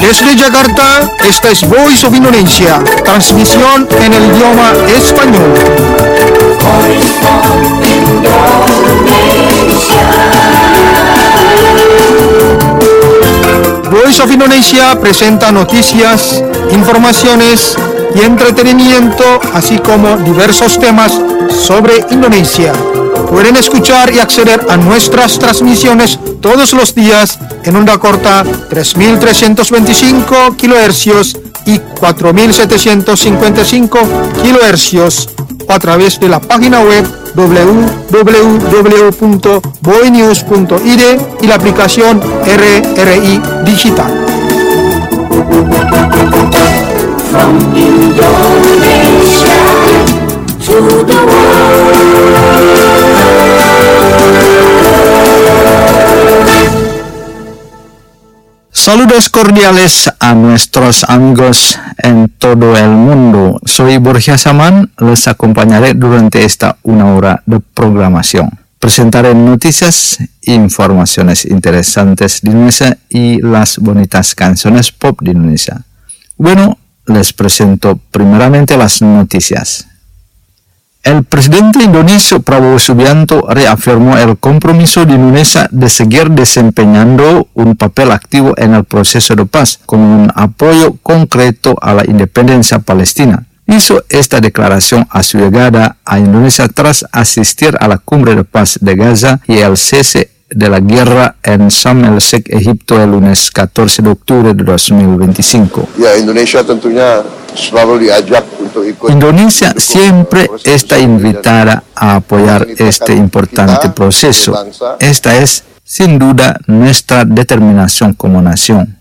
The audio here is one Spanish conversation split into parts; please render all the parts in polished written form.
Desde Jakarta, esta es Voice of Indonesia, transmisión en el idioma español. Voice of Indonesia presenta noticias, informaciones y entretenimiento, así como diversos temas sobre Indonesia. Pueden escuchar y acceder a nuestras transmisiones todos los días en onda corta 3.325 kHz y 4.755 kHz o a través de la página web www.boinews.id y la aplicación RRI Digital. From Indonesia to the world. Saludos cordiales a nuestros amigos en todo el mundo. Soy Borja Saman, les acompañaré durante esta una hora de programación. Presentaré noticias, informaciones interesantes de Indonesia y las bonitas canciones pop de Indonesia. Bueno, les presento primeramente las noticias. El presidente indonesio Prabowo Subianto reafirmó el compromiso de Indonesia de seguir desempeñando un papel activo en el proceso de paz con un apoyo concreto a la independencia palestina. Hizo esta declaración a su llegada a Indonesia tras asistir a la cumbre de paz de Gaza y el cese de la guerra en Sharm el-Sheikh, Egipto, el lunes 14 de octubre de 2025. Indonesia tentunya selalu diajak untuk ikut. Indonesia siempre está invitada a apoyar este importante proceso. Esta es, sin duda, nuestra determinación como nación.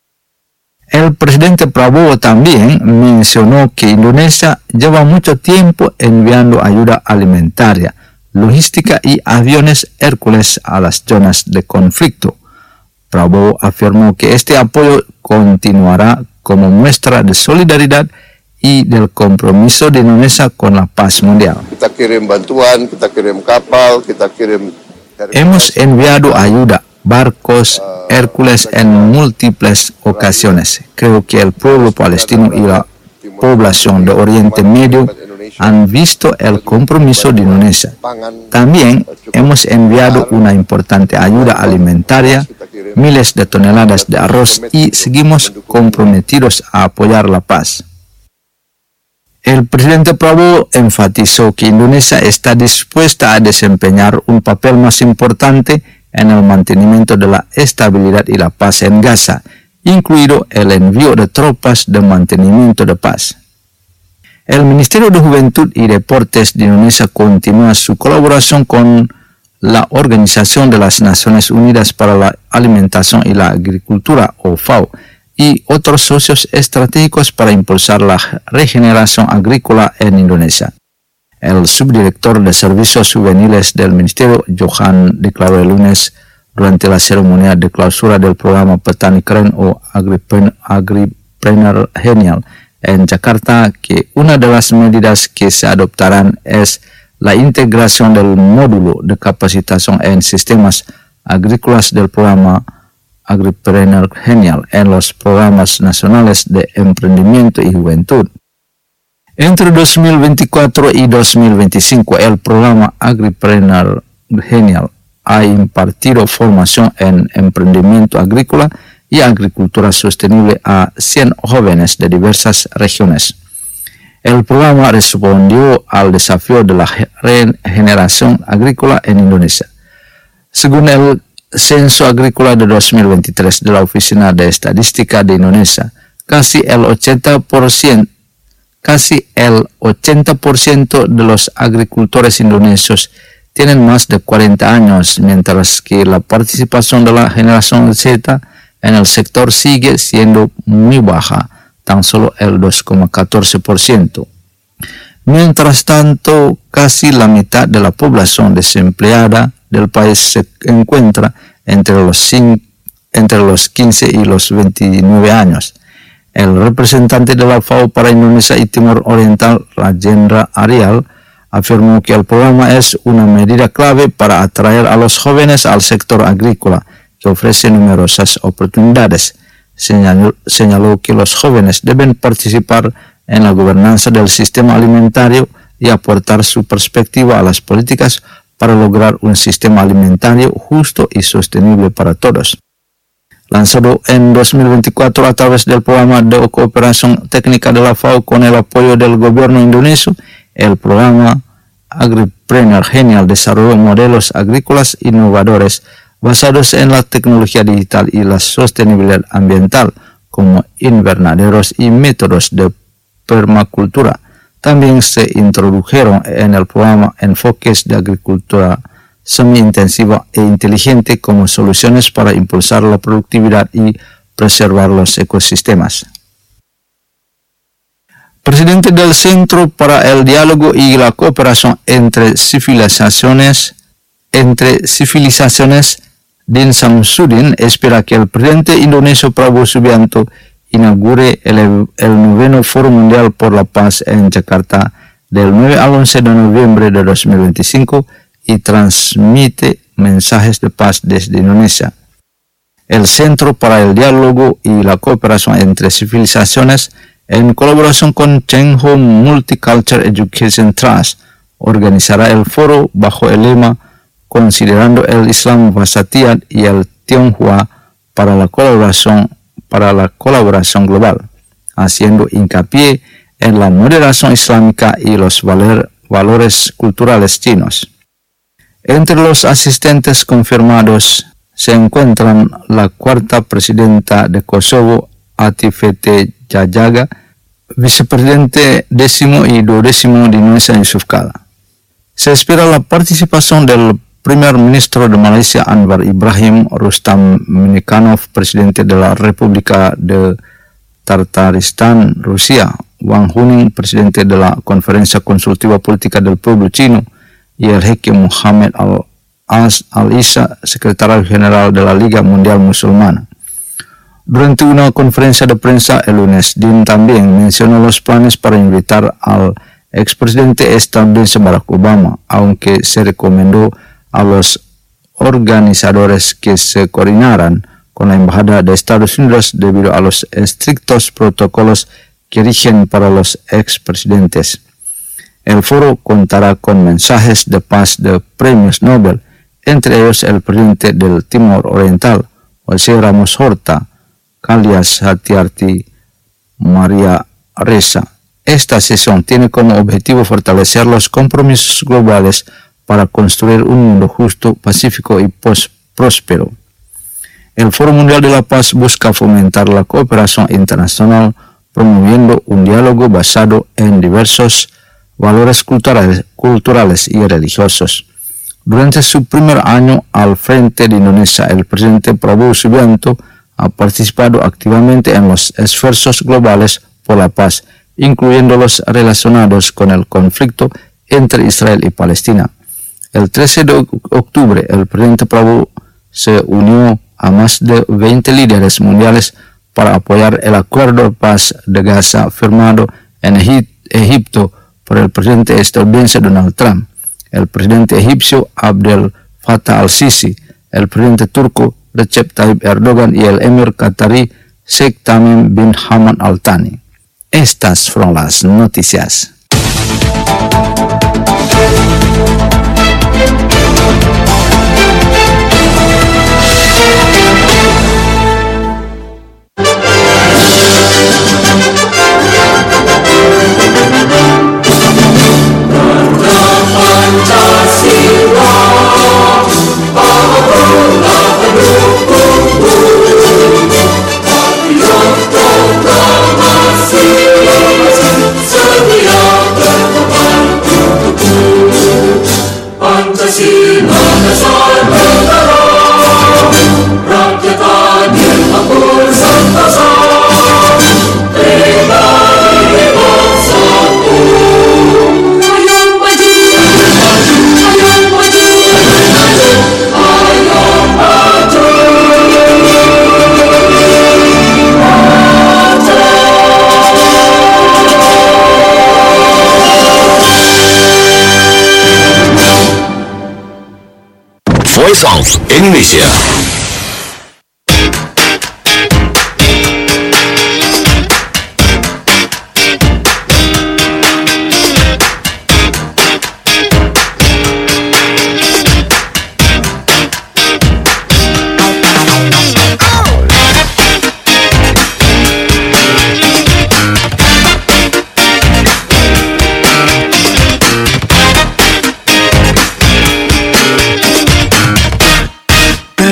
El presidente Prabowo también mencionó que Indonesia lleva mucho tiempo enviando ayuda alimentaria, logística y aviones Hércules a las zonas de conflicto. Prabowo afirmó que este apoyo continuará como muestra de solidaridad y del compromiso de Indonesia con la paz mundial. Kita kirim bantuan, kita kirim kapal, kita kirim. Hemos enviado ayuda, barcos Hércules en múltiples ocasiones. Creo que el pueblo palestino y la población de Oriente Medio han visto el compromiso de Indonesia. También hemos enviado una importante ayuda alimentaria, miles de toneladas de arroz y seguimos comprometidos a apoyar la paz. El presidente Prabowo enfatizó que Indonesia está dispuesta a desempeñar un papel más importante en el mantenimiento de la estabilidad y la paz en Gaza, incluido el envío de tropas de mantenimiento de paz. El Ministerio de Juventud y Deportes de Indonesia continúa su colaboración con la Organización de las Naciones Unidas para la Alimentación y la Agricultura, o FAO, y otros socios estratégicos para impulsar la regeneración agrícola en Indonesia. El subdirector de Servicios Juveniles del Ministerio, Johan, declaró el lunes durante la ceremonia de clausura del programa Petani Keren o Agripreneur Genial en Jakarta que una de las medidas que se adoptarán es la integración del módulo de capacitación en sistemas agrícolas del programa Agripreneur Genial en los programas nacionales de emprendimiento y juventud. Entre 2024 y 2025, el programa Agripreneur Genial ha impartido formación en emprendimiento agrícola y agricultura sostenible a 100 jóvenes de diversas regiones. El programa respondió al desafío de la regeneración agrícola en Indonesia. Según el Censo Agrícola de 2023 de la Oficina de Estadística de Indonesia, casi el 80% de los agricultores indonesios tienen más de 40 años, mientras que la participación de la generación Z en el sector sigue siendo muy baja, tan solo el 2,14%. Mientras tanto, casi la mitad de la población desempleada del país se encuentra entre los 15 y los 29 años. El representante de la FAO para Indonesia y Timor Oriental, Rajendra Aryal, afirmó que el programa es una medida clave para atraer a los jóvenes al sector agrícola, que ofrece numerosas oportunidades. señaló que los jóvenes deben participar en la gobernanza del sistema alimentario y aportar su perspectiva a las políticas para lograr un sistema alimentario justo y sostenible para todos. Lanzado en 2024 a través del programa de cooperación técnica de la FAO con el apoyo del gobierno indonesio, el programa Agripreneur Genial desarrolló modelos agrícolas innovadores basados en la tecnología digital y la sostenibilidad ambiental, como invernaderos y métodos de permacultura. También se introdujeron en el programa enfoques de agricultura semi-intensiva e inteligente como soluciones para impulsar la productividad y preservar los ecosistemas. Presidente del Centro para el Diálogo y la Cooperación entre Civilizaciones, Din Samsudin, espera que el presidente indonesio Prabowo Subianto inaugure el 9º Foro Mundial por la Paz en Jakarta del 9 al 11 de noviembre de 2025 y transmite mensajes de paz desde Indonesia. El Centro para el Diálogo y la Cooperación entre Civilizaciones, en colaboración con Cheng Hong Multicultural Education Trust, organizará el foro bajo el lema Considerando el Islam Wasatiyah y el Tionghoa para la colaboración global, haciendo hincapié en la moderación islámica y los valores culturales chinos. Entre los asistentes confirmados se encuentran la cuarta presidenta de Kosovo, Atifete Jajaga, vicepresidente 10º y 12º de Indonesia, Yusuf Kala. Se espera la participación del primer ministro de Malaysia, Anwar Ibrahim, Rustam Minikhanov, presidente de la República de Tartaristan, Rusia, Wang Huning, presidente de la Conferencia Consultiva Política del Pueblo Chino, y el jeque Mohammed Al-Isa, secretario general de la Liga Mundial Musulmana. Durante una conferencia de prensa el lunes, Din también mencionó los planes para invitar al expresidente estadounidense Barack Obama, aunque se recomendó a los organizadores que se coordinaran con la Embajada de Estados Unidos debido a los estrictos protocolos que rigen para los expresidentes. El foro contará con mensajes de paz de premios Nobel, entre ellos el presidente del Timor Oriental, José Ramos Horta, alias Hatiarti Maria Ressa. Esta sesión tiene como objetivo fortalecer los compromisos globales para construir un mundo justo, pacífico y próspero. El Foro Mundial de la Paz busca fomentar la cooperación internacional, promoviendo un diálogo basado en diversos valores culturales y religiosos. Durante su primer año al frente de Indonesia, el presidente Prabowo Subianto ha participado activamente en los esfuerzos globales por la paz, incluyendo los relacionados con el conflicto entre Israel y Palestina. El 13 de octubre, el presidente Prabowo se unió a más de 20 líderes mundiales para apoyar el acuerdo de paz de Gaza firmado en Egipto por el presidente estadounidense Donald Trump, el presidente egipcio Abdel Fattah al-Sisi, el presidente turco Recep Tayyip Erdogan y el emir qatarí Sheikh Tamim bin Hamad Al Thani. Estas fueron las noticias. Voice of Indonesia.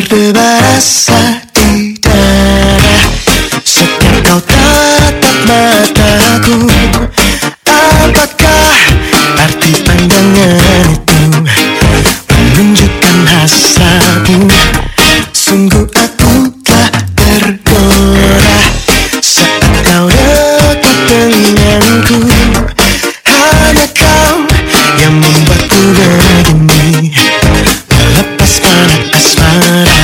berdebar rasa di dada setiap kau tatap mataku. Apakah arti pandangan itu menunjukkan hasratmu? Sungguh aku telah tergoda saat kau dekat denganku. Hanya kau yang membuatku begini, melepaskan asmara.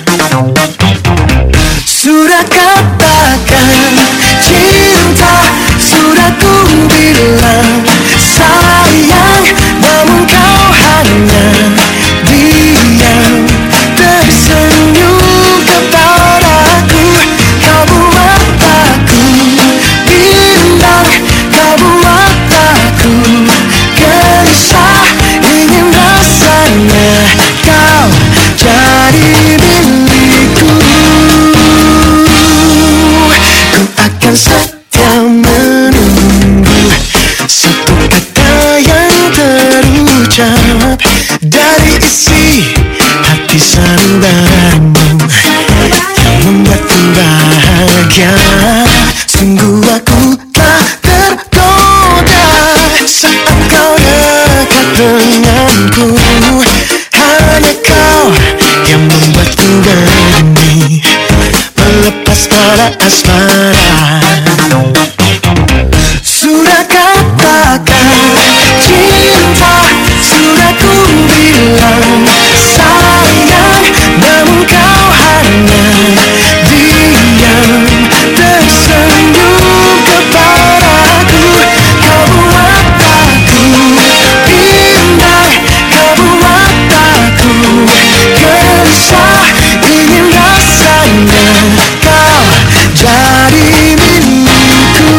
Sudah katakan cinta, sudah ku bilang sayang, namun kau hanya diam tersenyum kepadaku. Kau buat aku bimbang, kau buat aku gelisah, ingin rasanya kau jadi milikku. Ku akan setia menunggu satu kata yang terucap dari isi hati sanubarimu yang membuatku bahagia. Sungguh aku telah tergoda saat kau dekat denganku. Hanya kau yang membuatku begini, melepaskan asmara. Sudah katakan cinta, sudah ku bilang sayang, namun kau hanya diam tersenyum kepadaku. Kau buat aku bimbang, kau buat aku gelisah, ingin rasanya kau jadi milikku.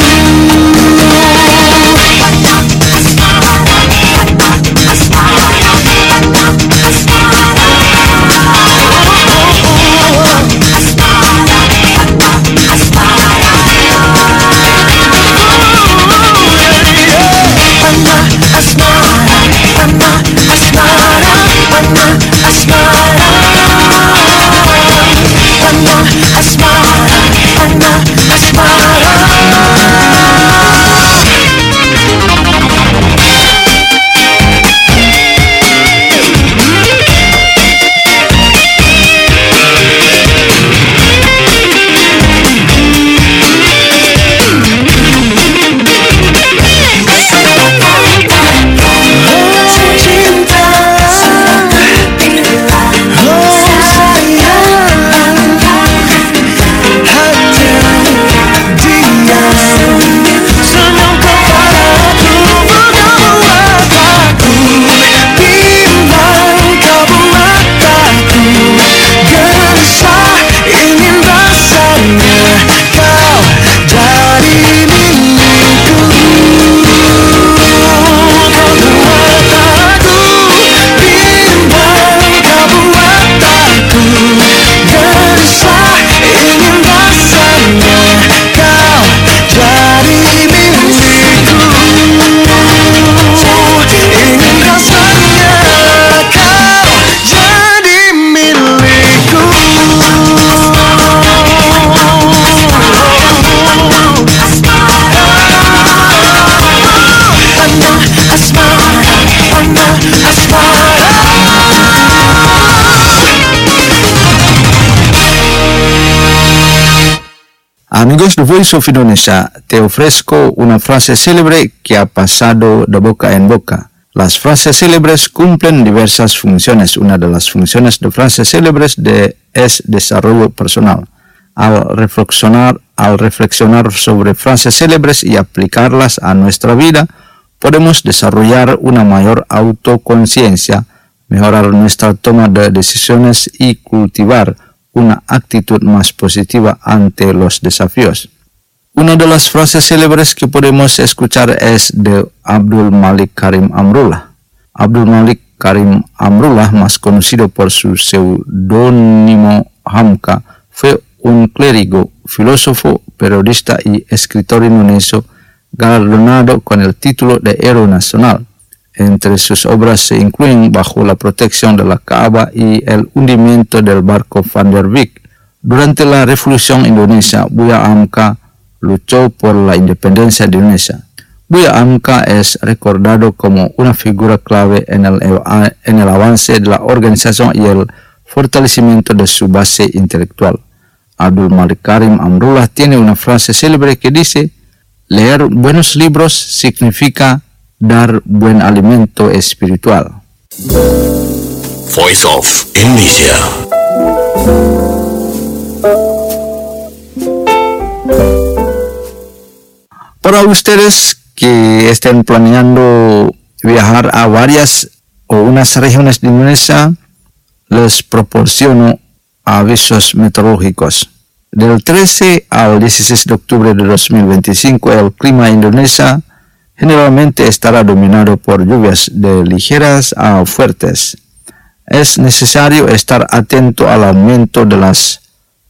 Amigos de Voice of Indonesia, te ofrezco una frase célebre que ha pasado de boca en boca. Las frases célebres cumplen diversas funciones. Una de las funciones de frases célebres es desarrollo personal. Al reflexionar sobre frases célebres y aplicarlas a nuestra vida, podemos desarrollar una mayor autoconciencia, mejorar nuestra toma de decisiones y cultivar una actitud más positiva ante los desafíos. Una de las frases célebres que podemos escuchar es de Abdul Malik Karim Amrullah. Abdul Malik Karim Amrullah, más conocido por su seudónimo Hamka, fue un clérigo, filósofo, periodista y escritor indonesio galardonado con el título de Héroe Nacional. Entre sus obras se incluyen Bajo la protección de la Kaaba y El hundimiento del barco Van der Wijk. Durante la Revolución Indonesia, Buya Hamka luchó por la independencia de Indonesia. Buya Hamka es recordado como una figura clave en el avance de la organización y el fortalecimiento de su base intelectual. Abdul Malik Karim Amrullah tiene una frase célebre que dice: leer buenos libros significa dar buen alimento espiritual. Voice of Indonesia. Para ustedes que estén planeando viajar a varias o unas regiones de Indonesia, les proporciono avisos meteorológicos. Del 13 al 16 de octubre de 2025, el clima en Indonesia generalmente estará dominado por lluvias de ligeras a fuertes. Es necesario estar atento al aumento de las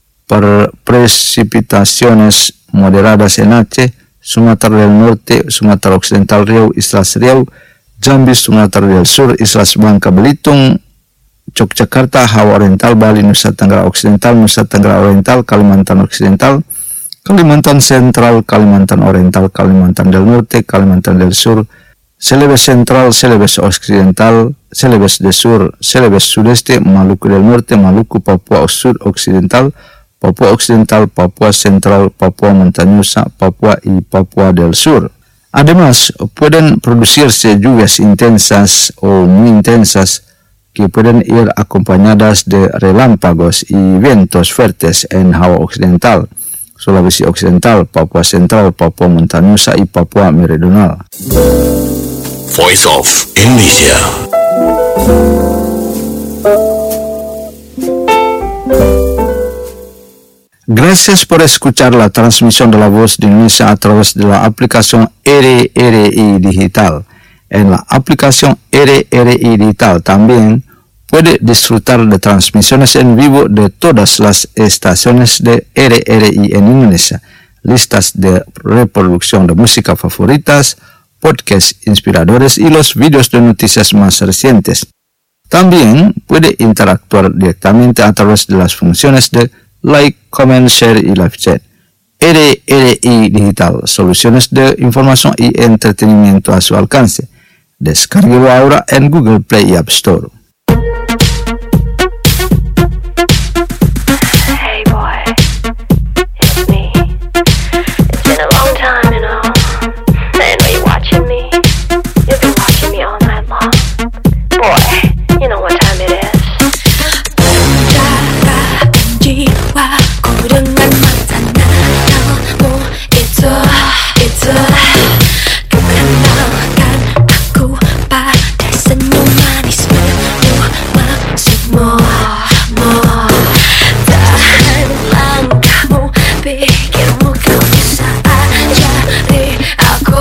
precipitaciones moderadas en Aceh, Sumatra del Norte, Sumatra Occidental Riau, Islas Riau, Jambi, Sumatra del Sur, Islas Bangka Belitung, Yogyakarta, Jawa Oriental, Bali, Nusa Tenggara Occidental, Nusa Tenggara Oriental, Kalimantan Occidental, Kalimantan Central, Kalimantan Oriental, Kalimantan del Norte, Kalimantan del Sur, Celebes Central, Celebes Occidental, Celebes del Sur, Celebes Sudeste, Maluku del Norte, Maluku, Papua Sud-Occidental, Papua Occidental, Papua Central, Papua Montañosa, Papua y Papua del Sur. Además, pueden producirse lluvias intensas o muy intensas que pueden ir acompañadas de relámpagos y vientos fuertes en Jawa Occidental, Sulawesi Occidental, Papua Central, Papua Montañosa y Papua Meridional. Voice of Indonesia. Gracias por escuchar la transmisión de la voz de Indonesia a través de la aplicación RRI Digital. En la aplicación RRI Digital también puede disfrutar de transmisiones en vivo de todas las estaciones de RRI en Indonesia, listas de reproducción de música favoritas, podcasts inspiradores y los vídeos de noticias más recientes. También puede interactuar directamente a través de las funciones de like, comment, share y live chat. RRI Digital, soluciones de información y entretenimiento a su alcance. Descárguelo ahora en Google Play y App Store. Hey boy, it's me. It's been a long time, you know. And are you watching me? You've been watching me all night long. Boy, you know what time it is. jiwaku dengan mata nadamu itu ku kenalkan aku pada senyum manismu maksudmu tahan langkahmu pikirmu kau bisa ajari aku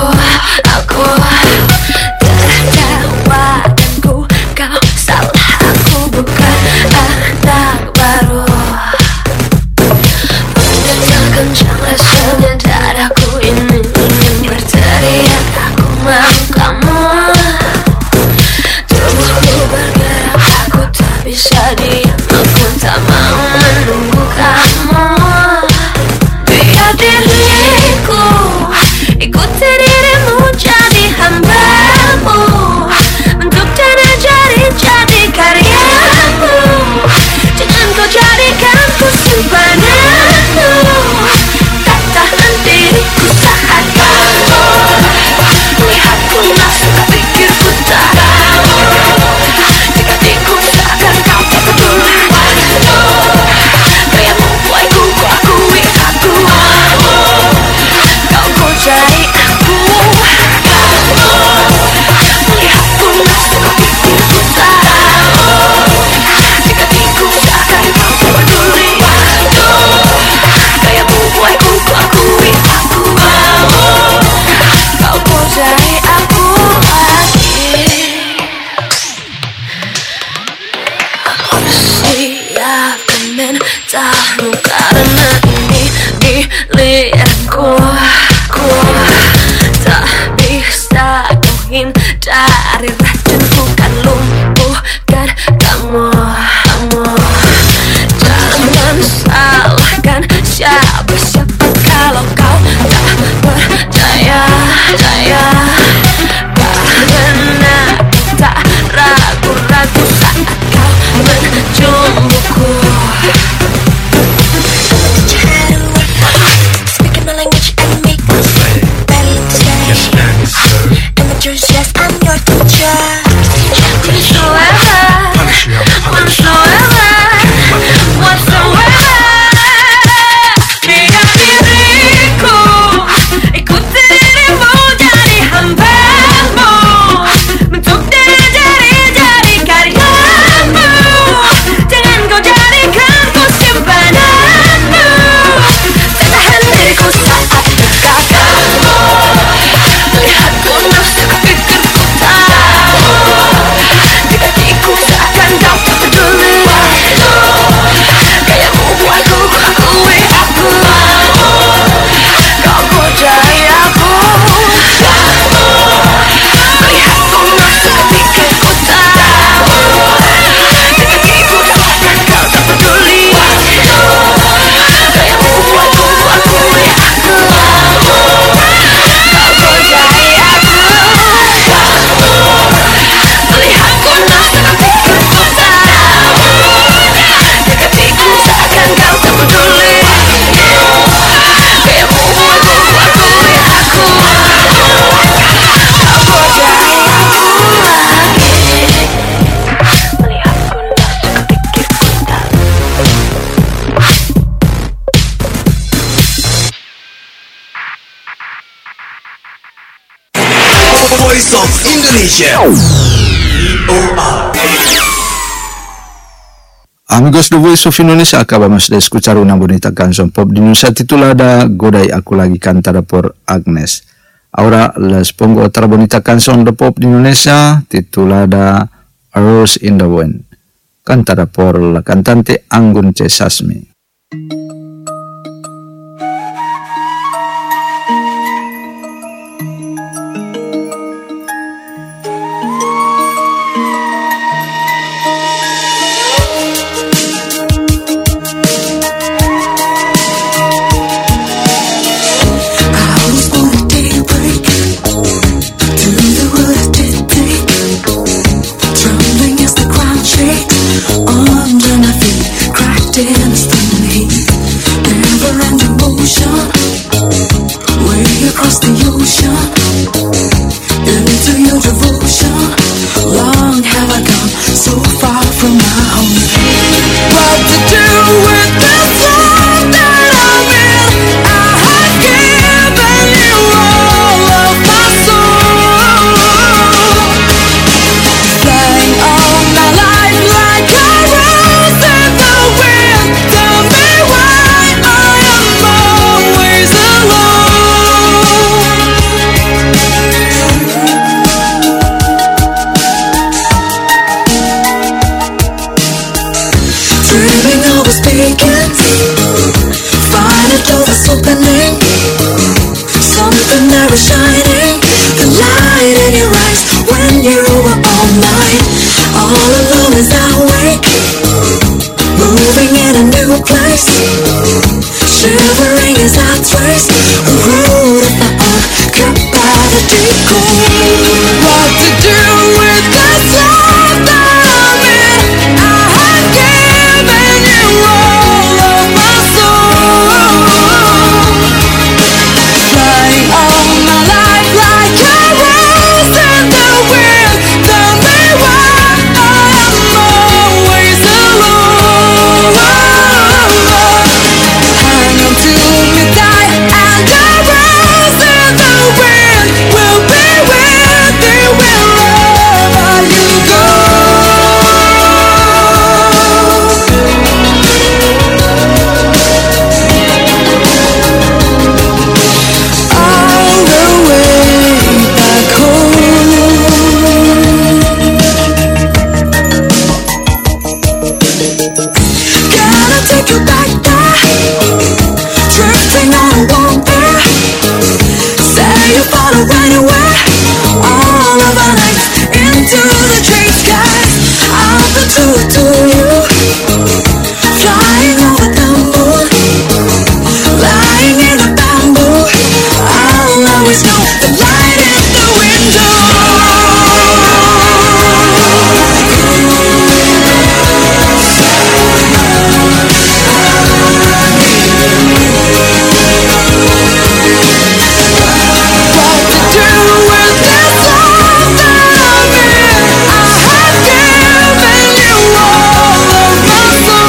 tertawa dan ku kau salah aku bukan anak baru. Kencang rasanya dadaku ini ingin berteriak, aku mau kamu. Tubuhku bergerak, aku tak bisa diam, aku tak mau menunggu kamu. Biar diriku ikuti dirimu, jadi hambamu, bentuk dan ajari jadi karyamu. Jangan kau jadikanku simpanan. Tahan diriku saat kamu melihatku langsung pikirku tak dekatiku seakan kau tak peduli. Gaya membuatku akui aku. Indonesia. Amigos The Voice of Indonesia, acabamos de escuchar una bonita canción pop de Indonesia titulada Godai Aku Lagi, cantada por Agnes. Ahora les pongo otra bonita canción de pop de Indonesia titulada A Rose in the Wind, cantada por la cantante Anggun C. Sasmi. Under my feet, cracked in a stunning heat. Never-ending motion, way across the ocean, into your devotion. Long have I gone so far from my home. What to do with this love that I'm in? I have given you all of my soul, flying all my life like a rose in the wind. Tell me why I am always alone. Dreaming of us speaking, find a door that's opening, something that was shining, the light in your eyes when you were all mine. All alone as I wake, moving in a new place, shivering as I trace a road of my own, cut by the deep cold. What to do with this love that I'm in? I have given you all of my soul, flying all my life like a rose in the wind. Tell me why I am always alone. Hang on to me tight, and a rose in the wind will be with you wherever you go. All the way back home, gonna take you back there, drifting on a warm air. Say you follow anywhere, all of our nights into the dream skies. I'll be true to you, flying over the moon, lying in the bamboo. I'll always know the light in the window. What to do with this love that I'm in? I have given you all of my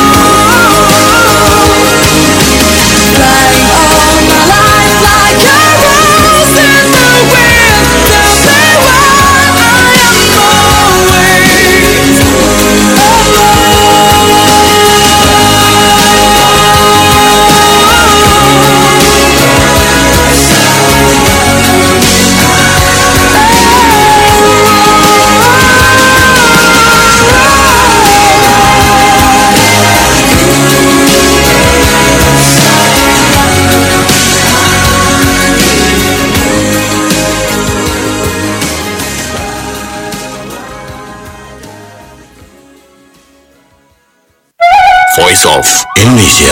soul, flying all my life like a rose in the wind. Tell me why I am always Voice of Indonesia.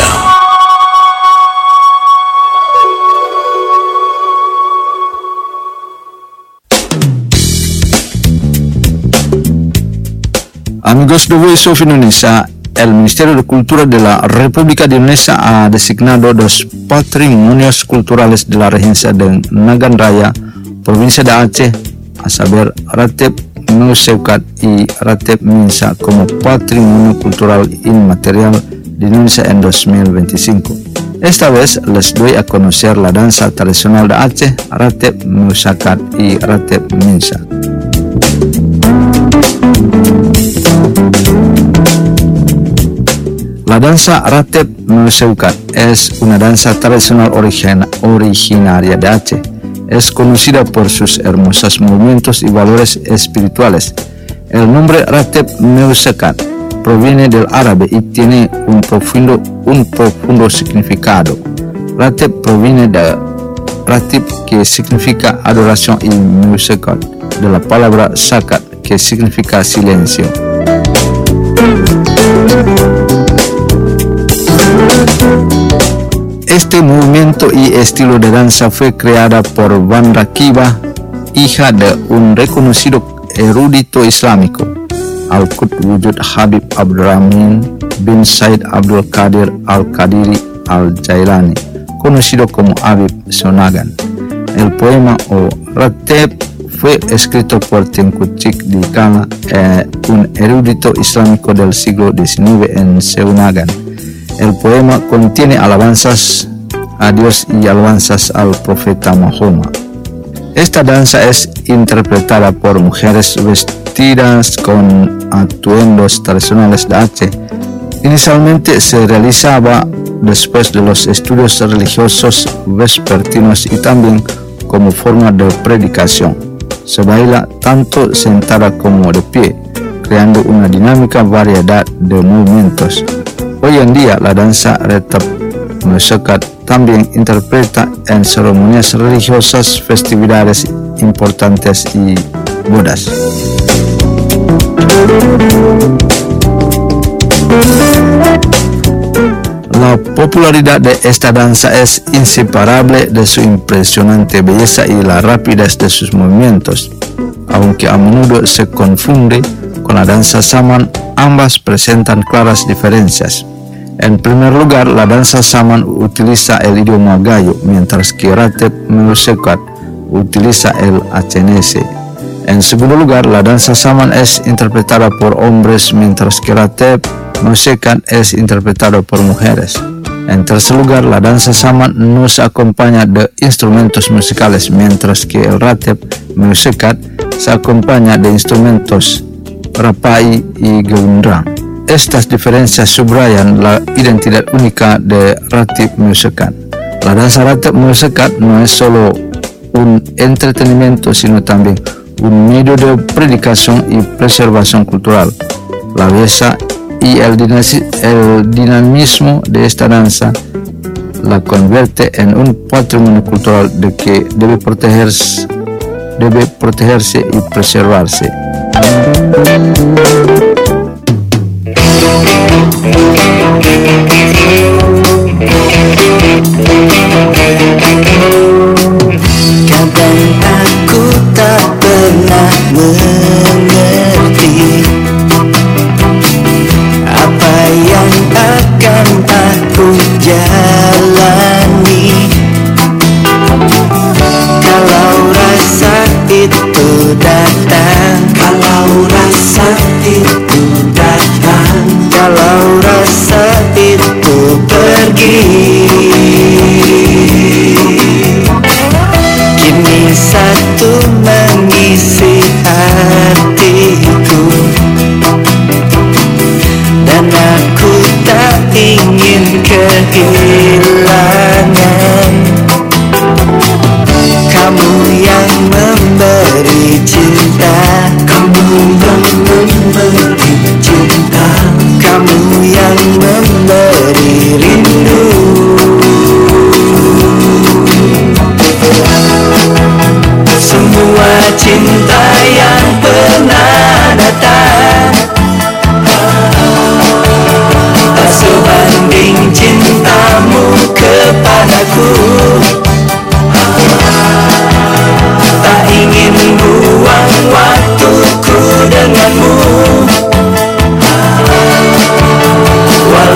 Amigos The Voice of Indonesia, el Ministerio de Cultura de la República de Indonesia ha designado dos patrimonios culturales de la regencia de Nagan Raya, provincia de Aceh, a saber Ratep Nuseukat y Ratep Minsa, como patrimonio cultural inmaterial de Indonesia en 2025. Esta vez les doy a conocer la danza tradicional de Aceh, Ratep Nuseukat y Ratep Minsa. La danza Ratep Mewsekat es una danza tradicional originaria de Aceh. Es conocida por sus hermosos movimientos y valores espirituales. El nombre Ratep Mewsekat proviene del árabe y tiene un profundo significado. Ratep proviene de Ratib, que significa adoración, y Mewsekat de la palabra Sakat, que significa silencio. Este movimiento y estilo de danza fue creada por Wanda Kiba, hija de un reconocido erudito islámico, Al-Qutb Wujud Habib Abdurrahman bin Said Abdul Qadir Al-Qadiri Al-Jailani, conocido como Habib Sonagan. El poema o Ratep fue escrito por Tengku Cik Dikala, un erudito islámico del siglo XIX en Seunagan. El poema contiene alabanzas a Dios y alabanzas al profeta Muhammad. Esta danza es interpretada por mujeres vestidas con atuendos tradicionales de Aceh. Inicialmente se realizaba después de los estudios religiosos vespertinos y también como forma de predicación. Se baila tanto sentada como de pie, creando una dinámica variedad de movimientos. Hoy en día, la danza Ratep Mewsekat también interpreta en ceremonias religiosas, festividades importantes y bodas. La popularidad de esta danza es inseparable de su impresionante belleza y la rapidez de sus movimientos. Aunque a menudo se confunde con la danza Saman, ambas presentan claras diferencias. En primer lugar, la danza Saman utiliza el idioma Gayo, mientras que Ratep Mewsekat utiliza el achenese. En segundo lugar, la danza Saman es interpretada por hombres, mientras que Ratep Mewsekat es interpretado por mujeres. En tercer lugar, la danza Saman no se acompaña de instrumentos musicales, mientras que el Ratep Mewsekat se acompaña de instrumentos rapai y gaundrang. Estas diferencias subrayan la identidad única de Ratep Mewsekat. La danza Ratep Mewsekat no es solo un entretenimiento, sino también un medio de predicación y preservación cultural. La belleza y el dinamismo de esta danza la convierte en un patrimonio cultural de que debe protegerse y preservarse. Kadang aku tak pernah mengerti apa yang akan aku jalani kalau rasa itu datang, kalau rasa itu datang, kalau rasa itu pergi. Kini satu mengisi hatiku, dan aku tak ingin kehilangan kamu yang memberi cinta, kamu yang memberi cinta, kamu yang memberi rindu. Semua cinta yang pernah datang tak sebanding cintamu kepadaku. Tak ingin buang waktuku denganmu,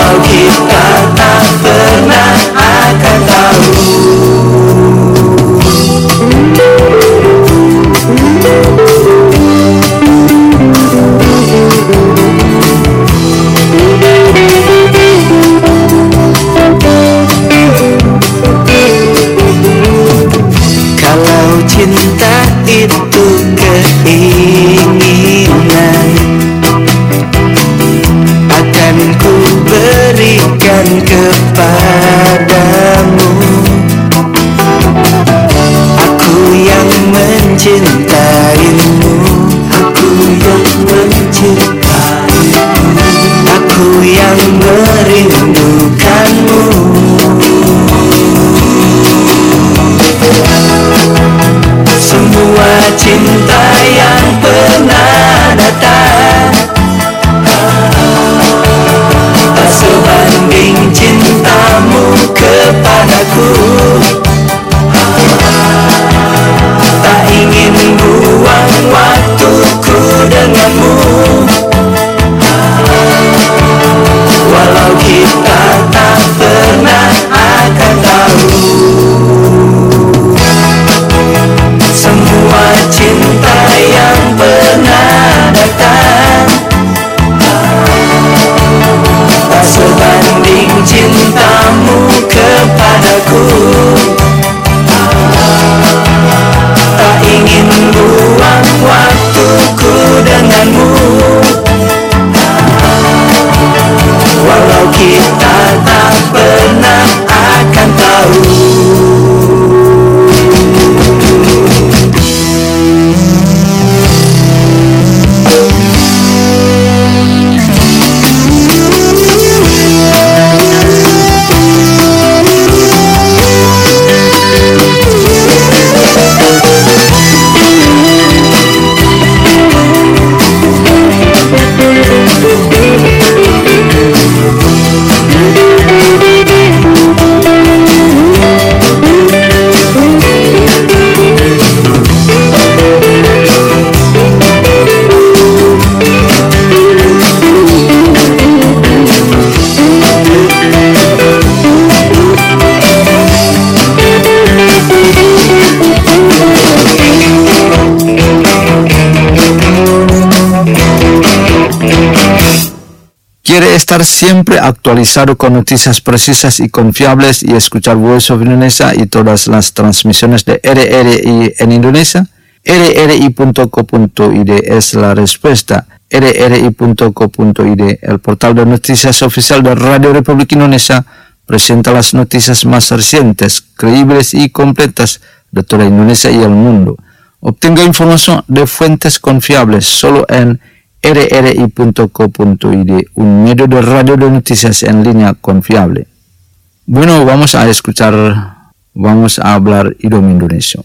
quiere estar siempre actualizado con noticias precisas y confiables y escuchar Voice of Indonesia y todas las transmisiones de RRI en Indonesia, rri.co.id es la respuesta. rri.co.id, el portal de noticias oficial de Radio Republik Indonesia, presenta las noticias más recientes, creíbles y completas de toda Indonesia y el mundo. Obtenga información de fuentes confiables solo en rri.co.id, un medio de radio de noticias en línea confiable. Bueno, vamos a hablar idioma Indonesia.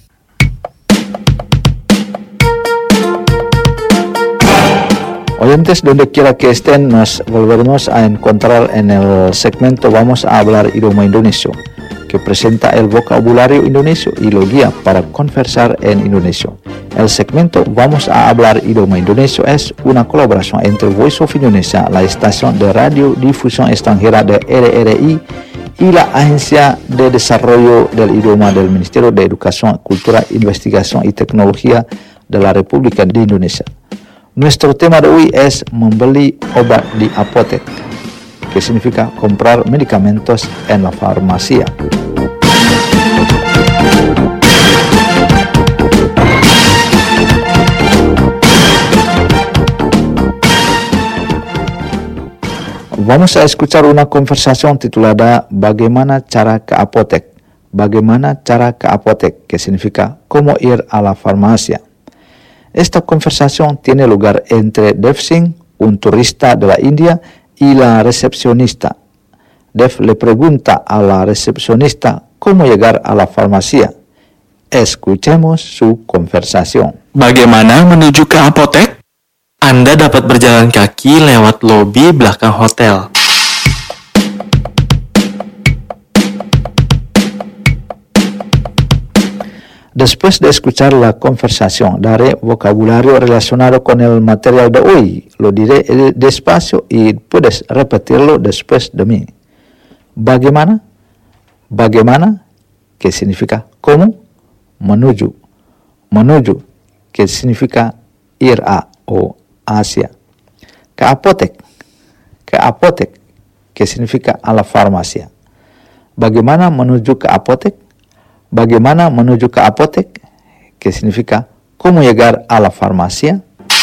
Oyentes, donde quiera que estén, nos volveremos a encontrar en el segmento Vamos a hablar idioma Indonesia, que presenta el vocabulario indonesio y lo guía para conversar en indonesio. El segmento Vamos a hablar idioma Indonesia es una colaboración entre Voice of Indonesia, la estación de radiodifusión extranjera de RRI, y la Agencia de Desarrollo del Idioma del Ministerio de Educación, Cultura, Investigación y Tecnología de la República de Indonesia. Nuestro tema de hoy es membeli obat di apotek, que significa comprar medicamentos en la farmacia. Vamos a escuchar una conversación titulada Bagaimana cara ke apotek. Bagaimana cara ke apotek, que significa cómo ir a la farmacia. Esta conversación tiene lugar entre Dev Singh, un turista de la India, y la recepcionista. Dev le pregunta a la recepcionista cómo llegar a la farmacia. Escuchemos su conversación. Bagaimana menuju ke apotek? Anda dapat berjalan kaki lewat lobi belakang hotel. Después de escuchar la conversación, daré vocabulario relacionado con el material de hoy. Lo diré despacio y puedes repetirlo después de mí. Bagaimana? Bagaimana, que significa cómo. Menuju. Menuju, que significa ir a o hacia. Ke apotek. Ke apotek, que significa a la farmacia. Bagaimana menuju ke apotek? Bagaimana menuju ke apotek, que significa cómo llegar a la farmacia.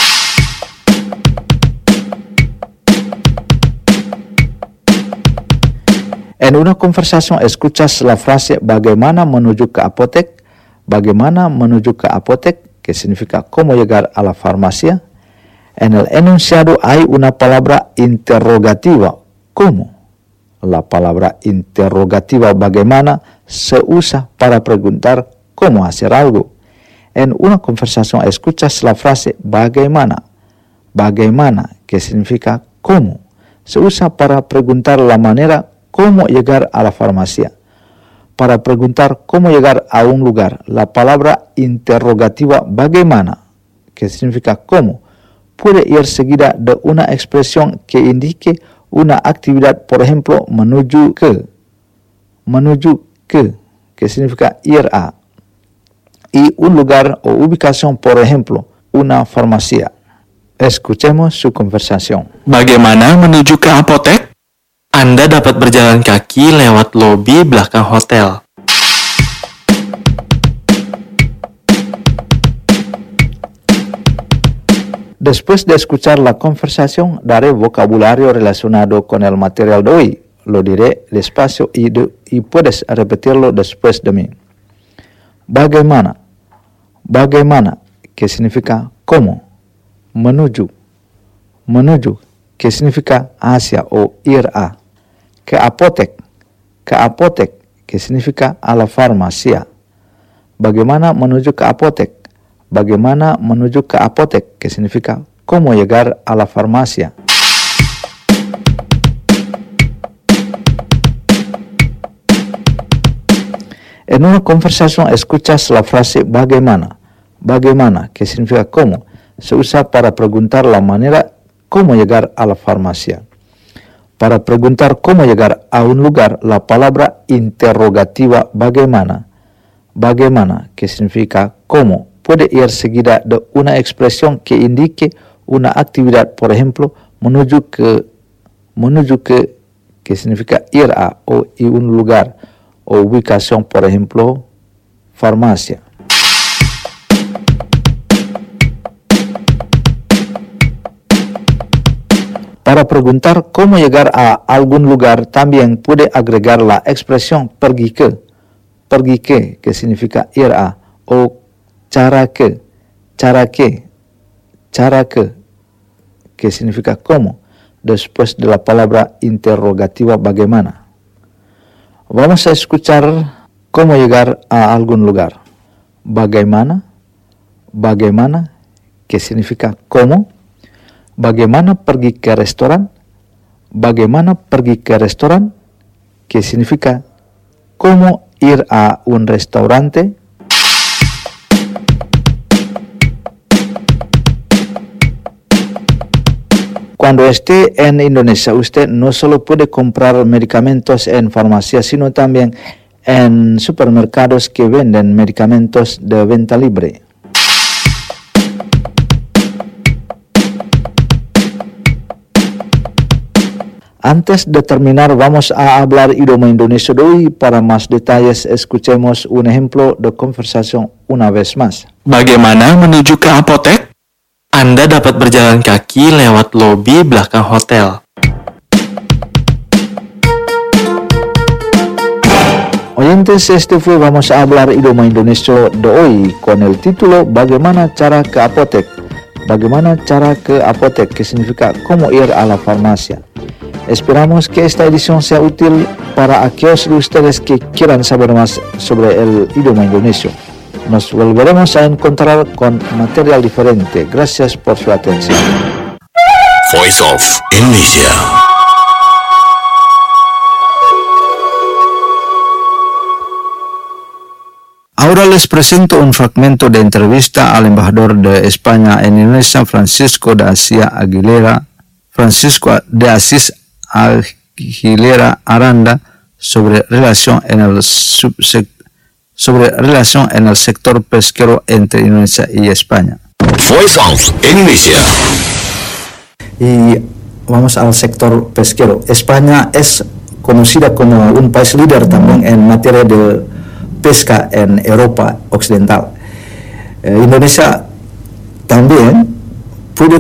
En una conversación escuchas la frase bagaimana menuju ke apotek, bagaimana menuju ke apotek, que significa cómo llegar a la farmacia. En el enunciado hay una palabra interrogativa, ¿cómo? La palabra interrogativa bagaimana se usa para preguntar cómo hacer algo. En una conversación escuchas la frase bagaimana. Bagaimana, que significa cómo, se usa para preguntar la manera cómo llegar a la farmacia. Para preguntar cómo llegar a un lugar, la palabra interrogativa bagaimana, que significa cómo, puede ir seguida de una expresión que indique una actividad, por ejemplo, menuju ke, que significa ir a, y un lugar o ubicación, por ejemplo, una farmacia. Escuchemos su conversación. Bagaimana menuju ke apotek? Anda dapat berjalan kaki lewat lobi belakang hotel. Después de escuchar la conversación, daré vocabulario relacionado con el material de hoy. Lo diré despacio y puedes repetirlo después de mí. Bagaimana. Bagaimana, que significa cómo. Menuju. Menuju, que significa hacia o ir a. Ke apotek. Ke apotek, que significa a la farmacia. Bagaimana menuju ke apotek. Bagaimana menuju ke apotek, que significa cómo llegar a la farmacia. En una conversación escuchas la frase bagaimana. Bagaimana, que significa cómo, se usa para preguntar la manera cómo llegar a la farmacia. Para preguntar cómo llegar a un lugar, la palabra interrogativa bagaimana. Bagaimana, que significa cómo, puede ir seguida de una expresión que indique una actividad, por ejemplo, menuju menuju que significa ir a o y un lugar o ubicación, por ejemplo, farmacia. Para preguntar cómo llegar a algún lugar, también puede agregar la expresión pergi que significa ir a, o cara que significa cómo, después de la palabra interrogativa bagaimana. Vamos a escuchar cómo llegar a algún lugar. Bagaimana, que significa cómo. Bagaimana pergi ke restoran, que significa cómo ir a un restaurante. Cuando esté en Indonesia, usted no solo puede comprar medicamentos en farmacias, sino también en supermercados que venden medicamentos de venta libre. Antes de terminar, vamos a hablar idioma Indonesia de hoy. Para más detalles, escuchemos un ejemplo de conversación una vez más. Bagaimana menuju ke apotek? Anda dapat berjalan kaki lewat lobi belakang hotel. Oyentes, este fue Vamos a hablar idioma Indonesia de hoy con el título Bagaimana cara ke apotek. Bagaimana cara ke apotek, que significa cómo ir a la farmacia. Esperamos que esta edición sea útil para aquellos de ustedes que quieran saber más sobre el idioma indonesio. Nos volveremos a encontrar con material diferente. Gracias por su atención. Voice of Indonesia. Ahora les presento un fragmento de entrevista al embajador de España en Indonesia, Francisco de Aguilera Aranda, sobre relación en el sector pesquero entre Indonesia y España. Voice of Indonesia. Y vamos al sector pesquero. España es conocida como un país líder también en materia de pesca en Europa Occidental. Indonesia también puede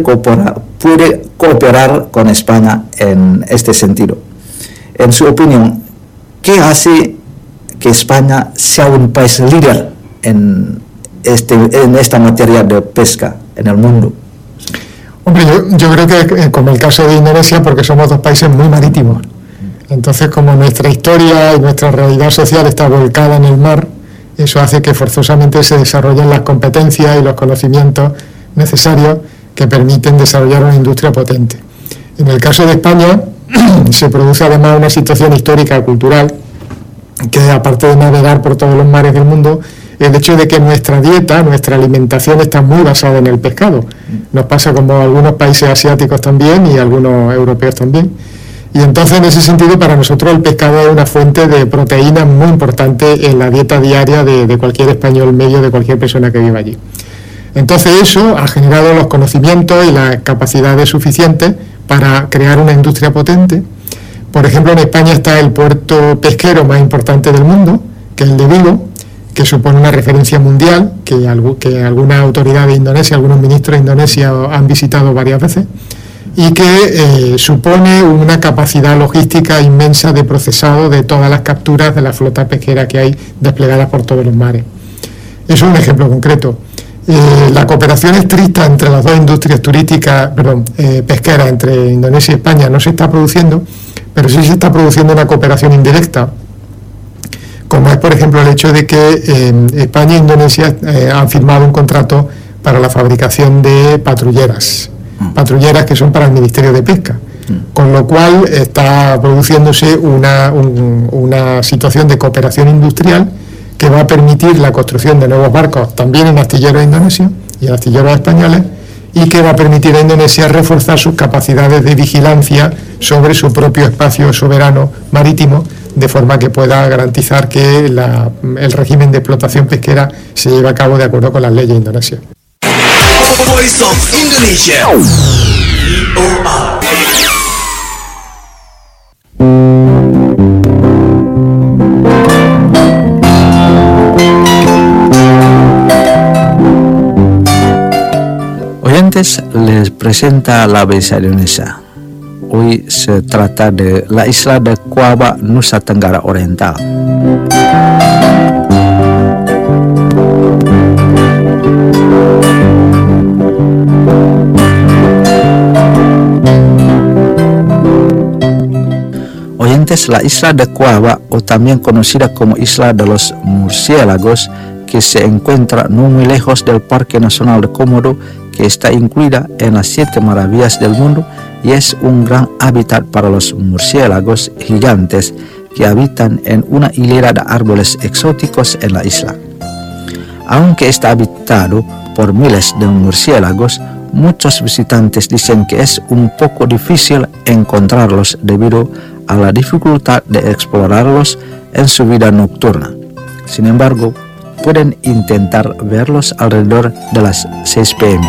cooperar con España en este sentido. En su opinión, ¿qué hace que España sea un país líder en esta materia de pesca en el mundo? Hombre, yo creo que como el caso de Indonesia, porque somos dos países muy marítimos. Entonces, como nuestra historia y nuestra realidad social está volcada en el mar, eso hace que forzosamente se desarrollen las competencias y los conocimientos necesarios que permiten desarrollar una industria potente. En el caso de España, se produce además una situación histórica y cultural que, aparte de navegar por todos los mares del mundo, el hecho de que nuestra dieta, nuestra alimentación está muy basada en el pescado. Nos pasa como a algunos países asiáticos también y a algunos europeos también. Y entonces, en ese sentido, para nosotros el pescado es una fuente de proteínas muy importante en la dieta diaria de cualquier español medio, de cualquier persona que viva allí. Entonces eso ha generado los conocimientos y las capacidades suficientes para crear una industria potente. Por ejemplo, en España está el puerto pesquero más importante del mundo, que es el de Vigo, que supone una referencia mundial, que algunas autoridades de Indonesia, algunos ministros de Indonesia han visitado varias veces, y que supone una capacidad logística inmensa de procesado de todas las capturas de la flota pesquera que hay desplegadas por todos los mares. Eso es un ejemplo concreto. La cooperación estricta entre las dos industrias pesqueras, entre Indonesia y España, no se está produciendo, pero sí se está produciendo una cooperación indirecta, como es, por ejemplo, el hecho de que España e Indonesia han firmado un contrato para la fabricación de patrulleras que son para el Ministerio de Pesca, con lo cual está produciéndose una situación de cooperación industrial que va a permitir la construcción de nuevos barcos también en astilleros indonesios y en astilleros españoles, y que va a permitir a Indonesia reforzar sus capacidades de vigilancia sobre su propio espacio soberano marítimo, de forma que pueda garantizar que el régimen de explotación pesquera se lleve a cabo de acuerdo con las leyes indonesias. Voice of Indonesia. Oyentes, les presenta la belleza de Indonesia. Hoy se trata de la isla de Cuava, Nusa Tenggara Oriental. Oyentes, la isla de Cuava, o también conocida como Isla de los Murciélagos, que se encuentra no muy lejos del Parque Nacional de Komodo, que está incluida en las 7 maravillas del mundo y es un gran hábitat para los murciélagos gigantes que habitan en una hilera de árboles exóticos en la isla. Aunque está habitado por miles de murciélagos, muchos visitantes dicen que es un poco difícil encontrarlos debido a la dificultad de explorarlos en su vida nocturna. Sin embargo, pueden intentar verlos alrededor de las 6 p.m.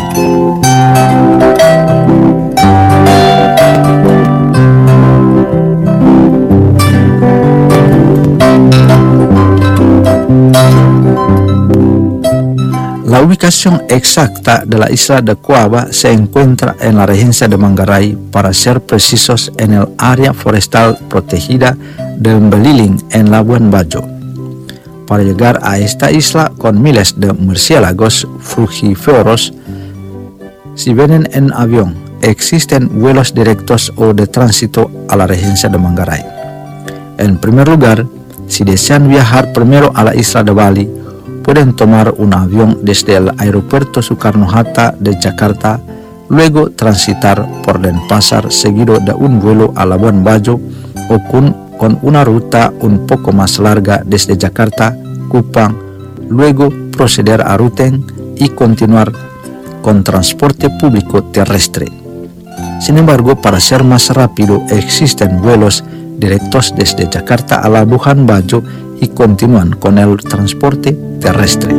La ubicación exacta de la isla de Cuava se encuentra en la regencia de Manggarai, para ser precisos en el área forestal protegida de Beliling en Labuan Bajo. Para llegar a esta isla con miles de murciélagos frugívoros, si vienen en avión, existen vuelos directos o de tránsito a la regencia de Manggarai. En primer lugar, si desean viajar primero a la isla de Bali, pueden tomar un avión desde el aeropuerto Soekarno-Hatta de Jakarta, luego transitar por Denpasar seguido de un vuelo a Labuan Bajo o con una ruta un poco más larga desde Jakarta, Kupang, luego proceder a Ruteng y continuar con transporte público terrestre. Sin embargo, para ser más rápido, existen vuelos directos desde Jakarta a Labuan Bajo y continúan con el transporte terrestre.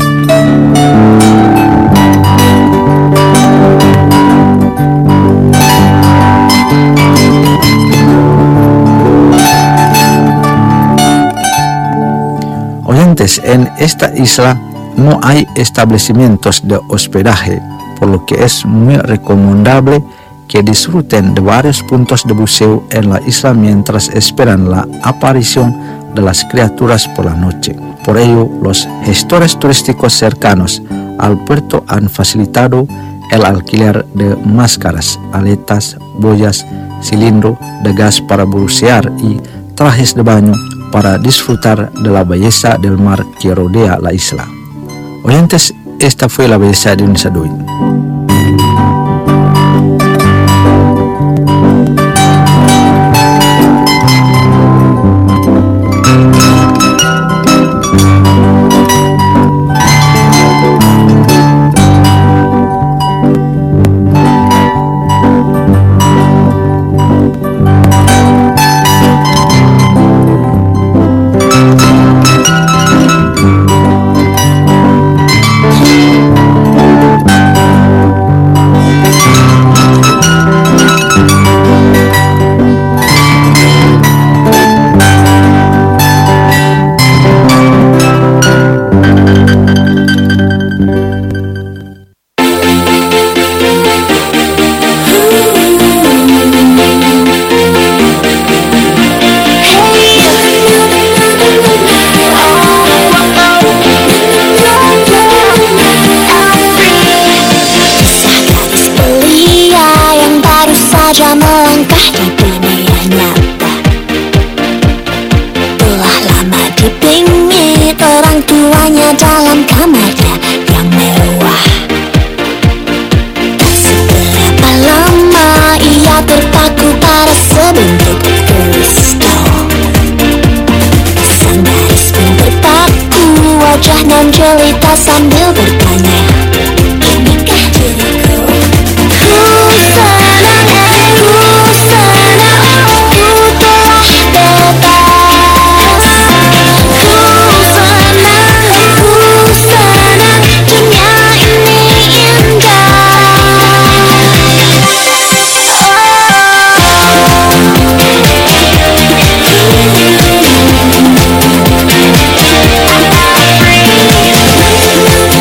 Oyentes, en esta isla no hay establecimientos de hospedaje, por lo que es muy recomendable que disfruten de varios puntos de buceo en la isla mientras esperan la aparición de las criaturas por la noche. Por ello, los gestores turísticos cercanos al puerto han facilitado el alquiler de máscaras, aletas, boyas, cilindro de gas para bucear y trajes de baño para disfrutar de la belleza del mar que rodea la isla. Oyentes, esta fue la belleza de Indonesia de hoy. Sambil bertanya, inikah diriku? Ku senang, ku telah bebas. Ku senang, dunia ini indah. Oh.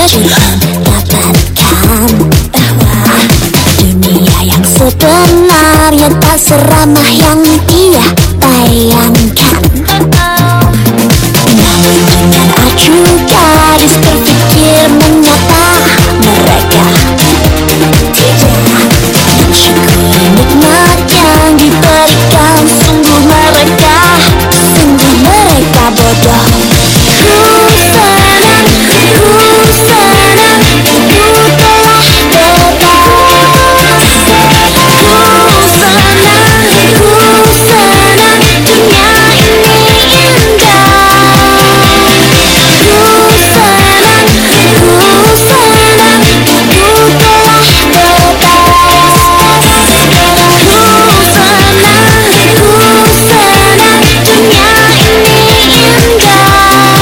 Jangan katakan bahwa dunia yang sebenarnya tak seramah yang dia bayangkan. Namun dengan acuh gadis berpikir menyapa mereka tidak mensyukuri nikmat yang diberikan. Sungguh mereka bodoh. Ku senang, ku telah bebas. Ku senang, dunia ini indah. Ku senang, ku telah bebas. Ku senang, dunia ini indah.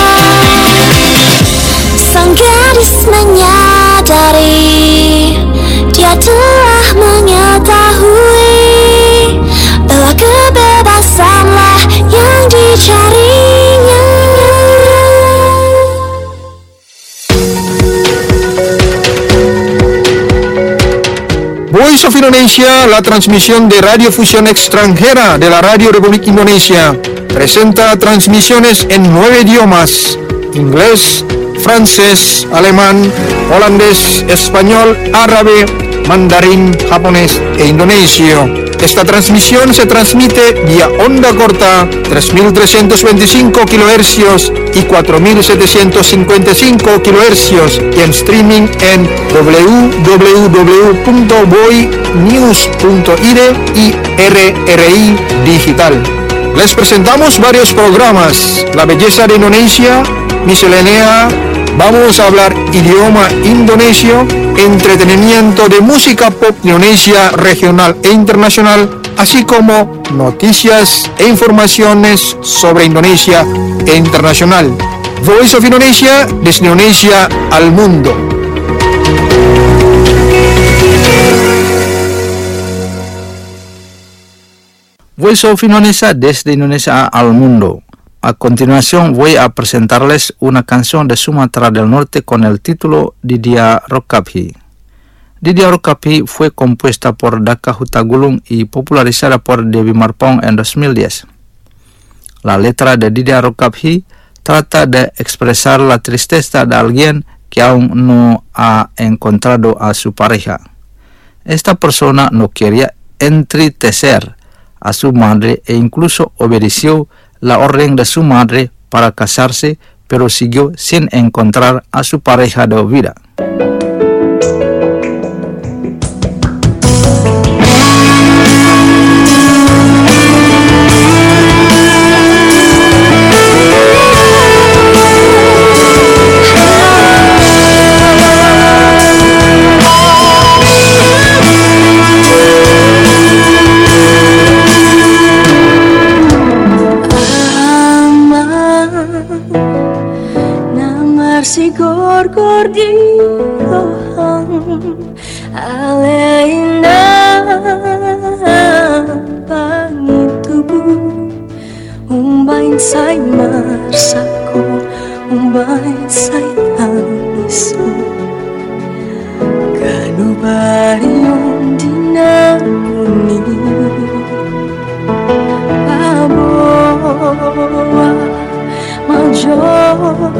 Sang gadis menyadari, dia telah mengetahui bahwa kebebasanlah yang dicarinya. Voice of Indonesia, la transmisión de radiofusión extranjera de la Radio Republik Indonesia, presenta transmisiones en 9 idiomas: inglés, francés, alemán, holandés, español, árabe, mandarín, japonés e indonesio. Esta transmisión se transmite vía onda corta 3.325 kHz y 4.755 kHz y en streaming en www.boynews.id y RRI Digital. Les presentamos varios programas: La belleza de Indonesia, Miscelánea, vamos a hablar idioma indonesio, entretenimiento de música pop Indonesia regional e internacional, así como noticias e informaciones sobre Indonesia e internacional. Voice of Indonesia, desde Indonesia al mundo. Voice of Indonesia desde Indonesia al mundo. A continuación voy a presentarles una canción de Sumatra del Norte con el título Didia Rokaphi. Didia Rokaphi fue compuesta por Daka Hutagulung y popularizada por Dewi Marpong en 2010. La letra de Didia Rokaphi trata de expresar la tristeza de alguien que aún no ha encontrado a su pareja. Esta persona no quería entristecer a su madre e incluso obedeció la orden de su madre para casarse, pero siguió sin encontrar a su pareja de vida. Gor di rohang aleina pangit tubuh umbain say marsako umbain say tangisu kanu bariyong dinamuni baboa majo